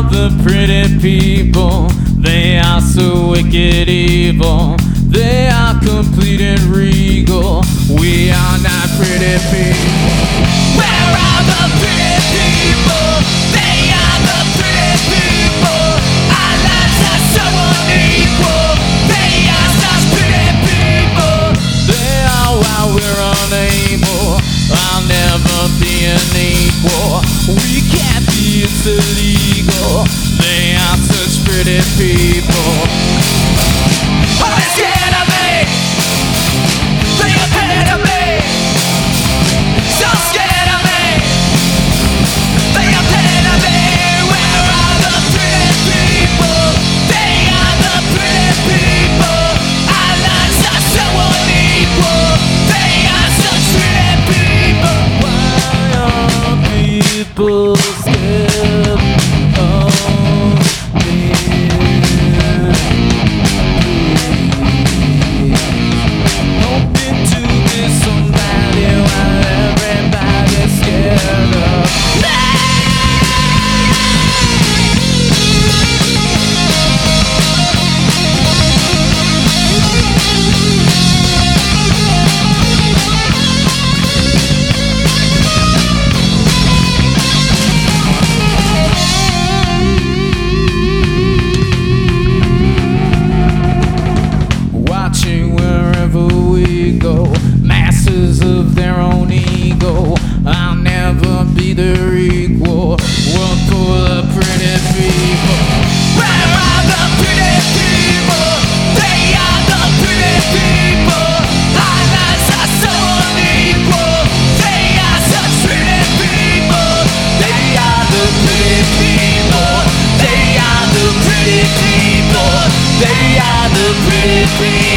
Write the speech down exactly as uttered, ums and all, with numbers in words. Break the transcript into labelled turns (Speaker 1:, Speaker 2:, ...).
Speaker 1: the pretty people. They are so wicked evil. They are complete and regal. We are not pretty people. Where are the pretty people? They are the pretty people. Our lives are so unequal. They are such pretty people. They are why we're unable. I'll never be an equal. We can't be, it's illegal. They are such pretty people. Are they scared of me? They are scared of me. So scared of me. They are scared of me. Where are the pretty people? They are the pretty people. Our lives are so unequal. They are such pretty people. Why are people scared of me? Hoping to be somebody while everybody's scared of me. Watching wherever we go, masters of their own ego. I'll never be their equal. World full of pretty people. Where are the pretty people? They are the pretty people. Our lives are so unequal. They are such pretty people. They are the pretty people. They are the pretty people. They are the pretty people.